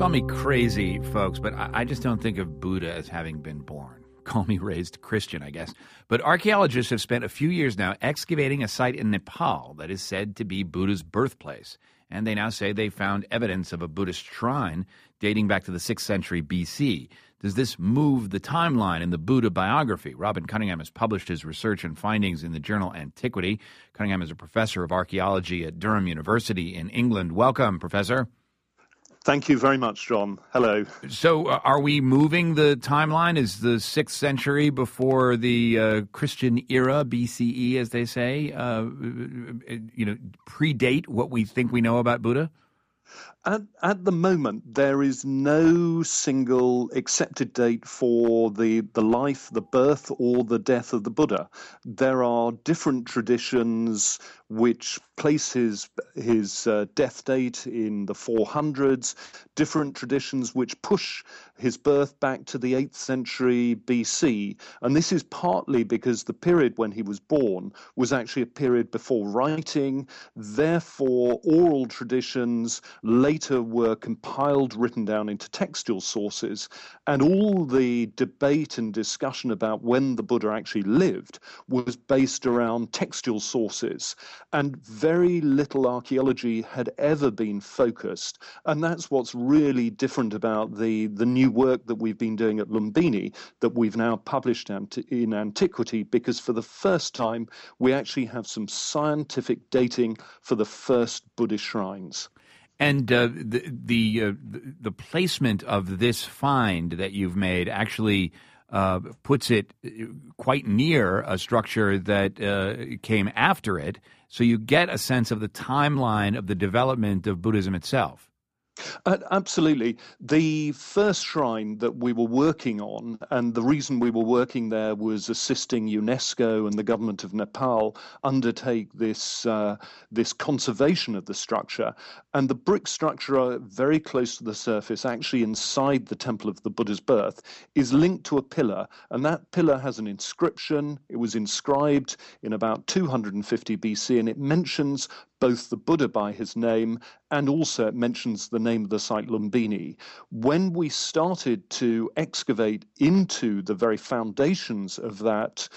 Call me crazy, folks, but I just don't think of Buddha as having been born. Call me raised Christian, I guess. But archaeologists have spent a few years now excavating a site in Nepal that is said to be Buddha's birthplace. And they now say they found evidence of a Buddhist shrine dating back to the 6th century BC. Does this move the timeline in the Buddha biography? Robin Cunningham has published his research and findings in the journal Antiquity. Cunningham is a professor of archaeology at Durham University in England. Welcome, Professor. Thank you very much, John. Hello. So are we moving the timeline? Is the 6th century before the Christian era, BCE, as they say, predate what we think we know about Buddha? At the moment, there is no single accepted date for the life, the birth, or the death of the Buddha. There are different traditions which place his death date in the 400s, different traditions which push his birth back to the 8th century BC. And this is partly because the period when he was born was actually a period before writing. Therefore, oral traditions later were compiled, written down into textual sources, and all the debate and discussion about when the Buddha actually lived was based around textual sources, and very little archaeology had ever been focused. And that's what's really different about the new work that we've been doing at Lumbini, that we've now published in Antiquity, because for the first time we actually have some scientific dating for the first Buddhist shrines. And the placement of this find that you've made actually puts it quite near a structure that came after it, so you get a sense of the timeline of the development of Buddhism itself. Absolutely. The first shrine that we were working on, and the reason we were working there was assisting UNESCO and the government of Nepal undertake this conservation of the structure. And the brick structure very close to the surface, actually inside the Temple of the Buddha's birth, is linked to a pillar. And that pillar has an inscription. It was inscribed in about 250 BC, and it mentions both the Buddha by his name, and also it mentions the name of the site Lumbini. When we started to excavate into the very foundations of that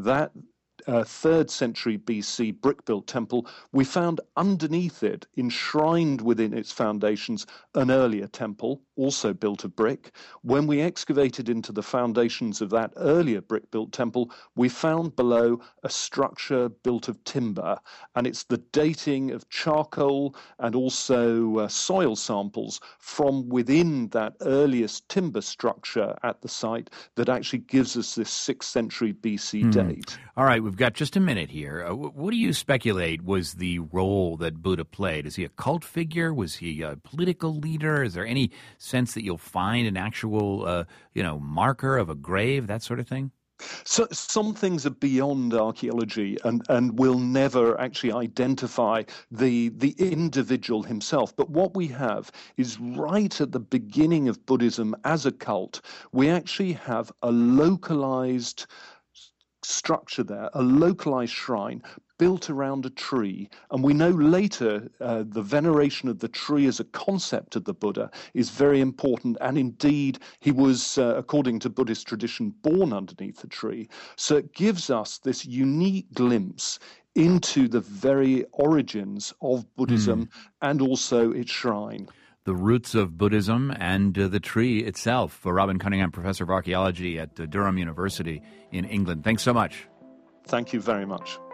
3rd century BC brick-built temple, we found underneath it, enshrined within its foundations, an earlier temple, also built of brick. When we excavated into the foundations of that earlier brick-built temple, we found below a structure built of timber, and it's the dating of charcoal and also soil samples from within that earliest timber structure at the site that actually gives us this 6th century BC date. All right, we've got just a minute here. What do you speculate was the role that Buddha played? Is he a cult figure? Was he a political leader? Is there any sense that you'll find an actual, marker of a grave, that sort of thing? So some things are beyond archaeology and will never actually identify the individual himself. But what we have is right at the beginning of Buddhism as a cult, we actually have a localized structure there, a localized shrine built around a tree. And we know later the veneration of the tree as a concept of the Buddha is very important. And indeed, he was, according to Buddhist tradition, born underneath the tree. So it gives us this unique glimpse into the very origins of Buddhism and also its shrine. The roots of Buddhism and the tree itself. For Robin Cunningham, professor of archaeology at Durham University in England. Thanks so much. Thank you very much.